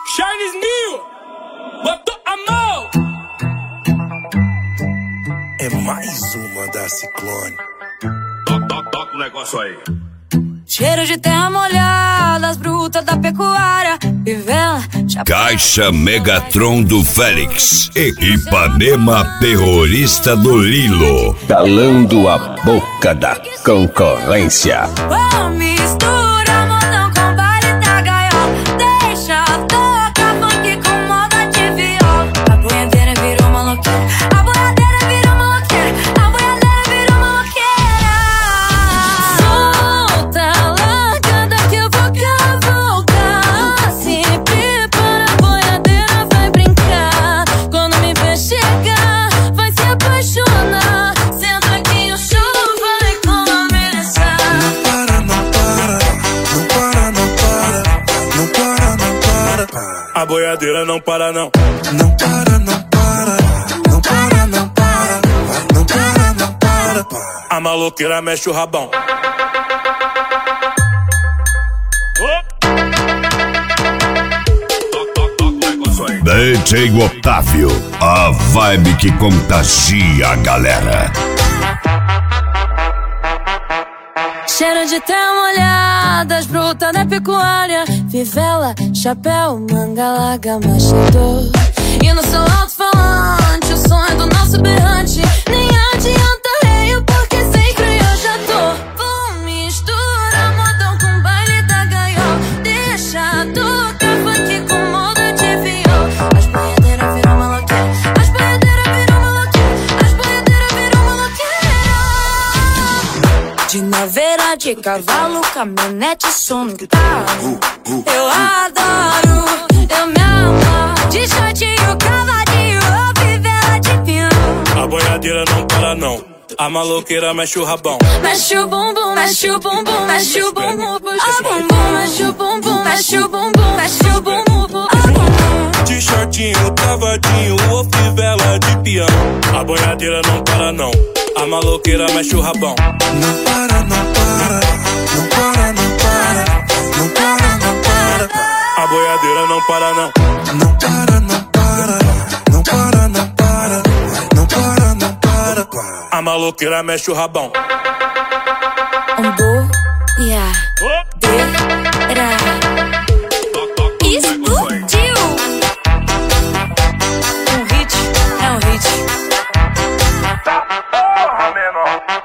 Charles Mil, botou a mão. É mais uma da Ciclone. Toca o negócio aí. Cheiro de terra molhada, as brutas da pecuária, Fivela, Caixa Megatron do Félix e Ipanema terrorista do Lilo, calando a boca da concorrência. oh, mistura modão com baile da gaiola, deixa tocar funk com moda de viola. A boiadeira virou maloqueira, a boiadeira virou maloqueira, a boiadeira virou maloqueira. Solta a largada que eu vou cavalgar, se prepara, a boiadeira vai brincar. Quando me ver chegar, vai se apaixonar. Senta aqui, o show vai começar. Não para, não para, não para, não para, não para, não para. A boiadeira não para não. Não para, não para, não para, não para, não para, não para. A maloqueira mexe o rabão. Toca o negócio aí. DJ Otávio, a vibe que contagia a galera. Cheiro de terra molhada, as brutas da pecuária, Fivela, chapéu, manga larga, machador. E no seu alto-falante, o sonho do nosso berrante. Nem adianta reio, porque sempre eu já tô. Vou misturar modão com baile da gaiola, deixa tocar funk com moda de viola. As boiadeiras viram maloqueira, as boiadeiras viram maloqueira, as boiadeiras viram maloqueira. De naveira, de cavalo, caminhonete, som no carro. Eu adoro, eu me amo. De shortinho, cavadinho, ou Fivela de pinhão. A boiadeira não para não. A maloqueira mexe o rabão. Mexe o bumbum, mexe o bumbum, mexe o bumbum, puxa o bumbum, mexe o bumbum, mexe o bumbum, mexe o bumbum, puxa o bumbum. De shortinho, cavadinho, ou Fivela de peão. A boiadeira não para não. A maloqueira mexe o rabão. Não para, não para, não para, não para, não para, não para. A boiadeira não para não. Não para, não para, não para, não para, não para, não para. A maloqueira mexe o rabão.